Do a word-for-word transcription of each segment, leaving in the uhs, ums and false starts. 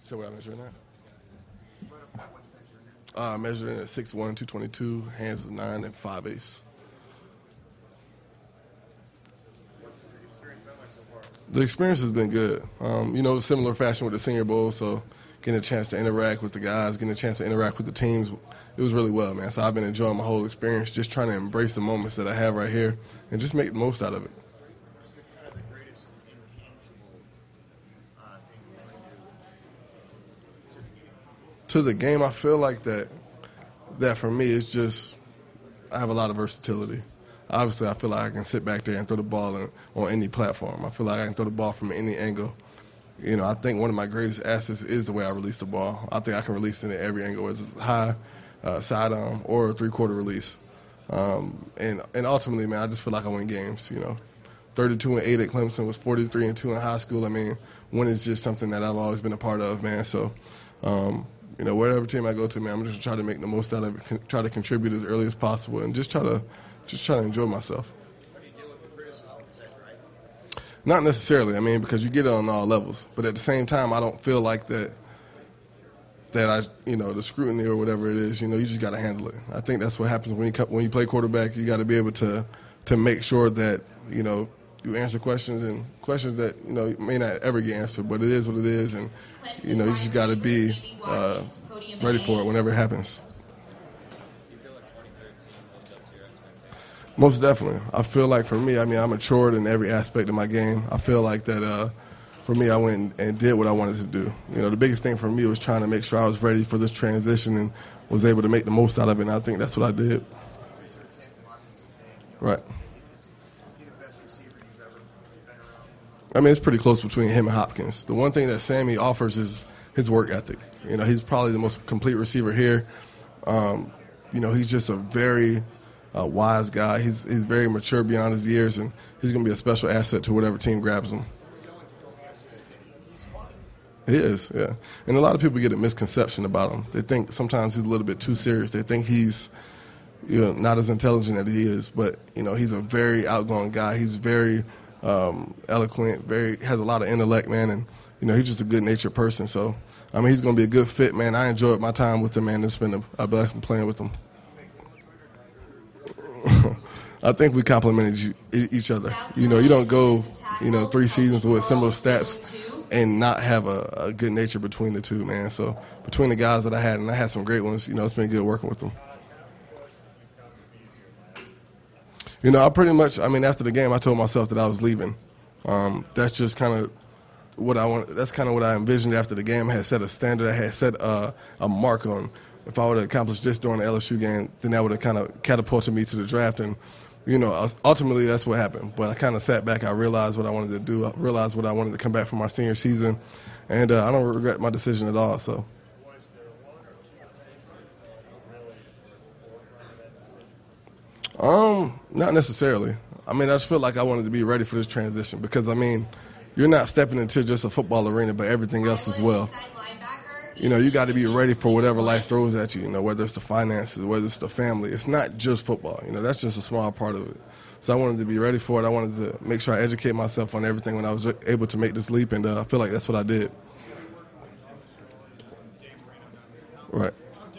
So what I measured at? Uh, measured in at six one, two twenty-two, hands is nine and five eighths. The experience has been good. Um, you know, similar fashion with the Senior Bowl, so getting a chance to interact with the guys, getting a chance to interact with the teams, it was really well, man. So I've been enjoying my whole experience, just trying to embrace the moments that I have right here and just make the most out of it. To the game, I feel like that that for me is just I have a lot of versatility. Obviously, I feel like I can sit back there and throw the ball in, on any platform. I feel like I can throw the ball from any angle. You know, I think one of my greatest assets is the way I release the ball. I think I can release it at every angle, whether it's high, uh, sidearm, or a three-quarter release. Um, and and ultimately, man, I just feel like I win games. You know, thirty-two and eight at Clemson was forty-three and two in high school. I mean, winning is just something that I've always been a part of, man. So. Um, You know, whatever team I go to, man, I'm just trying to make the most out of it, con- try to contribute as early as possible, and just try to, just try to enjoy myself. How do you deal with the criticism? Is that right? Not necessarily. I mean, because you get it on all levels, but at the same time, I don't feel like that. That I, you know, the scrutiny or whatever it is, you know, you just got to handle it. I think that's what happens when you co- when you play quarterback. You got to be able to to make sure that you know you answer questions and questions that you know may not ever get answered, but it is what it is, and you know you just got to be uh, ready for it whenever it happens. Most definitely. I feel like for me, I mean, I matured in every aspect of my game. I feel like that uh, for me, I went and did what I wanted to do. You know, the biggest thing for me was trying to make sure I was ready for this transition and was able to make the most out of it, and I think that's what I did. Right. I mean, it's pretty close between him and Hopkins. The one thing that Sammy offers is his work ethic. You know, he's probably the most complete receiver here. Um, you know, he's just a very uh, wise guy. He's he's very mature beyond his years, and he's going to be a special asset to whatever team grabs him. He is, yeah. And a lot of people get a misconception about him. They think sometimes he's a little bit too serious. They think he's, you know, not as intelligent as he is. But, you know, he's a very outgoing guy. He's very um, eloquent, very has a lot of intellect, man. And, you know, he's just a good-natured person. So, I mean, he's going to be a good fit, man. I enjoyed my time with him, man. It's been a, a blessing playing with him. I think we complimented each other. You know, you don't go, you know, three seasons with similar stats and not have a, a good nature between the two, man. So between the guys that I had, and I had some great ones, you know, it's been good working with them. You know, I pretty much, I mean, after the game, I told myself that I was leaving. Um, that's just kind of what I want. That's kind of what I envisioned after the game. I had set a standard. I had set a, a mark on. If I would have accomplished this during the L S U game, then that would have kind of catapulted me to the draft. And, you know, ultimately that's what happened. But I kind of sat back. I realized what I wanted to do. I realized what I wanted to come back for my senior season. And uh, I don't regret my decision at all. So. Um, not necessarily. I mean, I just feel like I wanted to be ready for this transition because, I mean, you're not stepping into just a football arena, but everything else as well. You know, you got to be ready for whatever life throws at you, you know, whether it's the finances, whether it's the family. It's not just football. You know, that's just a small part of it. So I wanted to be ready for it. I wanted to make sure I educate myself on everything when I was able to make this leap, and uh, I feel like that's what I did. Right.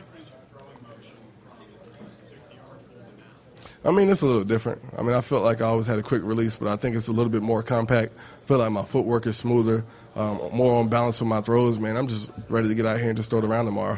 I mean, it's a little different. I mean, I felt like I always had a quick release, but I think it's a little bit more compact. I feel like my footwork is smoother, um, more on balance with my throws, man. I'm just ready to get out here and just throw it around tomorrow.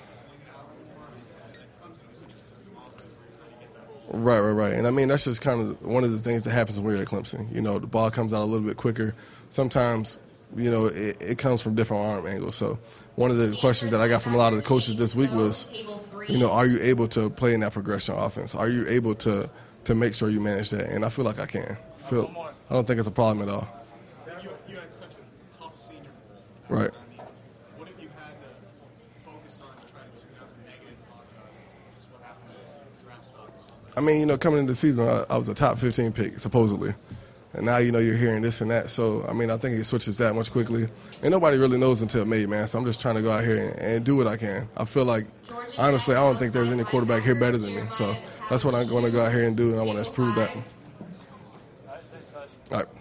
Right, right, right. And, I mean, that's just kind of one of the things that happens when we're at Clemson. You know, the ball comes out a little bit quicker. Sometimes, you know, it, it comes from different arm angles. So one of the questions that I got from a lot of the coaches this week was, you know, are you able to play in that progression offense? Are you able to to make sure you manage that? And I feel like I can. I feel I don't think it's a problem at all. You, you had such a tough senior bowl. Right. I mean, what have you had to focus on to try to tune out the negative talk about just what happened with draft stock? I mean, you know, coming into the season, I, I was a top fifteen pick, supposedly. And now, you know, you're hearing this and that. So, I mean, I think it switches that much quickly. And nobody really knows until May, man. So I'm just trying to go out here and, and do what I can. I feel like, honestly, I don't think there's any quarterback here better than me. So that's what I'm going to go out here and do, and I want to prove that. All right.